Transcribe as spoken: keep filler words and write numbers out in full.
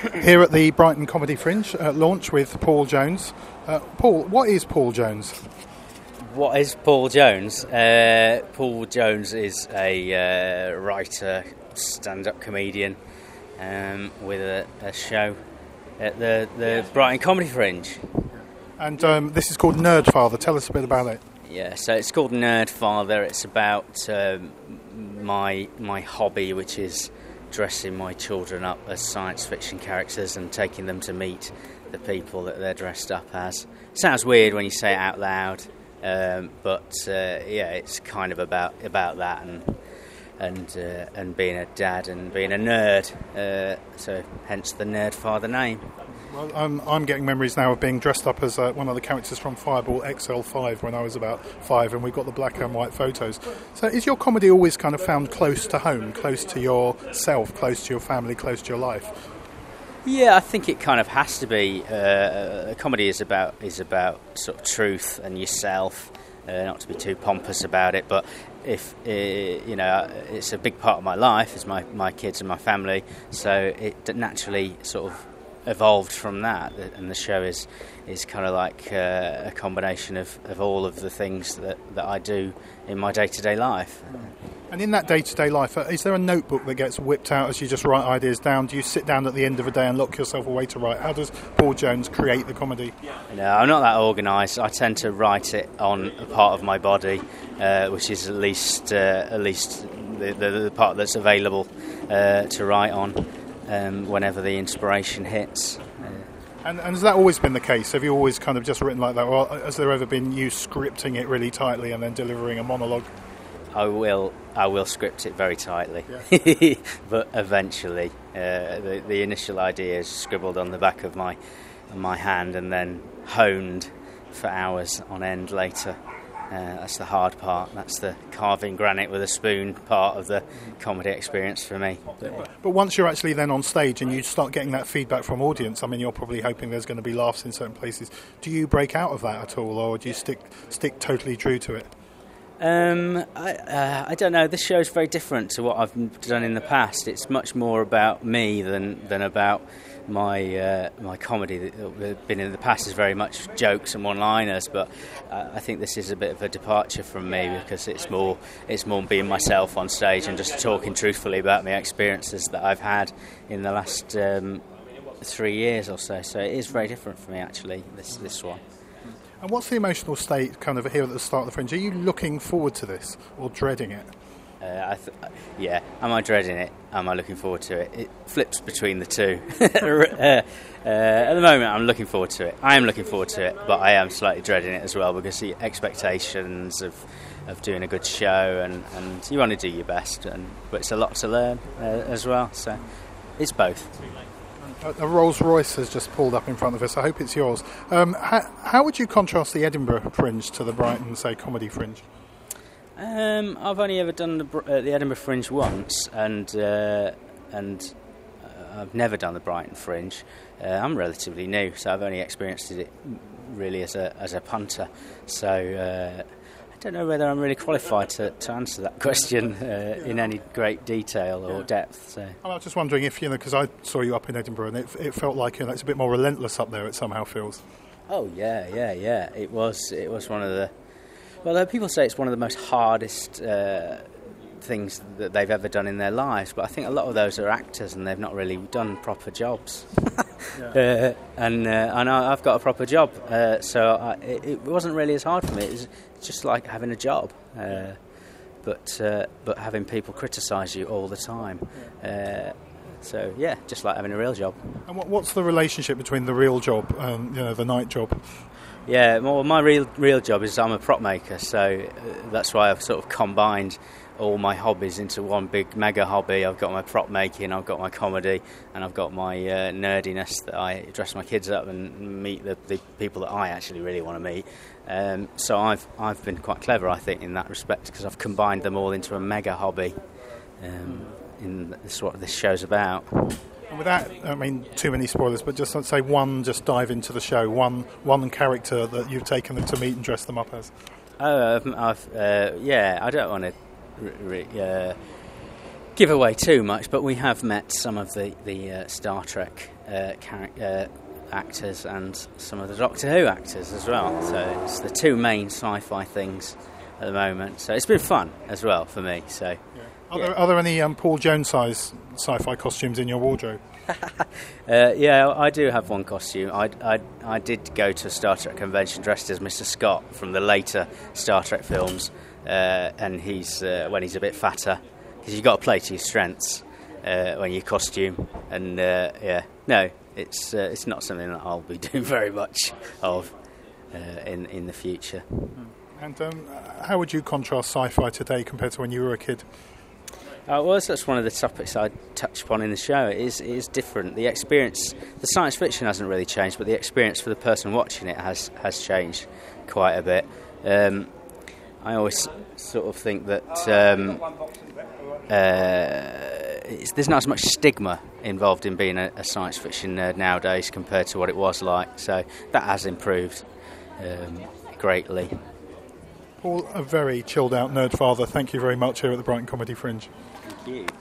Here at the Brighton Comedy Fringe uh, launch with Paul Jones. Uh, Paul, what is Paul Jones? What is Paul Jones? Uh, Paul Jones is a uh, writer, stand-up comedian um, with a, a show at the, the Brighton Comedy Fringe. And um, this is called Nerdfather. Tell us a bit about it. Yeah, so it's called Nerdfather. It's about um, my my hobby, which is dressing my children up as science fiction characters and taking them to meet the people that they're dressed up as. Sounds weird when you say it out loud, um, but uh, yeah, it's kind of about about that and and uh, and being a dad and being a nerd. Uh, so hence the Nerdfather name. Well, I'm, I'm getting memories now of being dressed up as uh, one of the characters from Fireball X L five when I was about five, and we've got the black and white photos. So is your comedy always kind of found close to home, close to yourself, close to your family, close to your life? Yeah, I think it kind of has to be. Uh, comedy is about is about sort of truth and yourself, uh, not to be too pompous about it, but if uh, you know, it's a big part of my life, is my, my kids and my family, so it naturally sort of evolved from that, and the show is is kind of like uh, a combination of, of all of the things that, that I do in my day-to-day life. And in that day-to-day life, uh, is there a notebook that gets whipped out as you just write ideas down? Do you sit down at the end of a day and lock yourself away to write? How does Paul Jones create the comedy? No, I'm not that organised. I tend to write it on a part of my body, uh, which is at least uh, at least the, the, the part that's available uh, to write on. Um, whenever the inspiration hits. And, and has that always been the case? Have you always kind of just written like that? Or has there ever been you scripting it really tightly and then delivering a monologue? I will I will script it very tightly. Yeah. But eventually, uh, the, the initial idea is scribbled on the back of my, my hand and then honed for hours on end later. Uh, that's the hard part. That's the carving granite with a spoon part of the comedy experience for me. But, but once you're actually then on stage and you start getting that feedback from audience, I mean, you're probably hoping there's going to be laughs in certain places. Do you break out of that at all, or do you stick stick totally true to it? Um, I, uh, I don't know. This show's very different to what I've done in the past. It's much more about me than than about my uh, my comedy that been in the past is very much jokes and one-liners, but uh, I think this is a bit of a departure from me because it's more it's more being myself on stage and just talking truthfully about my experiences that I've had in the last um, three years or so. So it is very different for me, actually, this this one. And what's the emotional state kind of here at the start of the Fringe? Are you looking forward to this or dreading it? Uh, I th- yeah, am I dreading it? Am I looking forward to it? It flips between the two. uh, uh, at the moment, I'm looking forward to it. I am looking forward to it, but I am slightly dreading it as well because the expectations of of doing a good show, and, and you want to do your best, and but it's a lot to learn uh, as well. So it's both. A Rolls Royce has just pulled up in front of us. I hope it's yours. Um, how, how would you contrast the Edinburgh Fringe to the Brighton, say, Comedy Fringe? Um, I've only ever done the, uh, the Edinburgh Fringe once, and uh, and uh, I've never done the Brighton Fringe. Uh, I'm relatively new, so I've only experienced it really as a as a punter. So uh, I don't know whether I'm really qualified to, to answer that question uh, yeah. in any great detail or yeah. depth. So I was just wondering if, you know, because I saw you up in Edinburgh, and it, it felt like, you know, it's a bit more relentless up there. It somehow feels. Oh yeah, yeah, yeah. It was. It was one of the. Well, people say it's one of the most hardest uh, things that they've ever done in their lives, but I think a lot of those are actors and they've not really done proper jobs. yeah. uh, and uh, and I, I've got a proper job, uh, so I, it, it wasn't really as hard for me. It was just like having a job, uh, but uh, but having people criticise you all the time. Uh, so yeah, just like having a real job. And what, what's the relationship between the real job and, you know, the night job? Yeah, well, my real real job is I'm a prop maker, so uh, that's why I've sort of combined all my hobbies into one big mega hobby. I've got my prop making, I've got my comedy, and I've got my uh, nerdiness that I dress my kids up and meet the, the people that I actually really want to meet. Um, so I've I've been quite clever, I think, in that respect, because I've combined them all into a mega hobby. Um, in this is what this show's about. And without, I mean, too many spoilers, but just let's say one, just dive into the show, one one character that you've taken them to meet and dress them up as. Oh, I've, I've uh, yeah, I don't want to re- re- uh, give away too much, but we have met some of the, the uh, Star Trek uh, char- uh, actors and some of the Doctor Who actors as well. So it's the two main sci-fi things at the moment. So it's been fun as well for me. So, yeah. Are, yeah. there, are there any um, Paul Jones size sci-fi costumes in your wardrobe? uh, yeah, I do have one costume. I, I, I did go to a Star Trek convention dressed as Mister Scott from the later Star Trek films, uh, and he's uh, when he's a bit fatter, because you've got to play to your strengths uh, when you costume. And uh, yeah, no, it's uh, it's not something that I'll be doing very much of uh, in in the future. And um, how would you contrast sci-fi today compared to when you were a kid? Uh, well, that's one of the topics I touch upon in the show. It is, it is different. The experience, the science fiction hasn't really changed, but the experience for the person watching it has, has changed quite a bit. Um, I always sort of think that um, uh, it's, there's not as much stigma involved in being a, a science fiction nerd nowadays compared to what it was like. So that has improved um, greatly. Paul, a very chilled out nerd father. Thank you very much here at the Brighton Comedy Fringe. Thank you.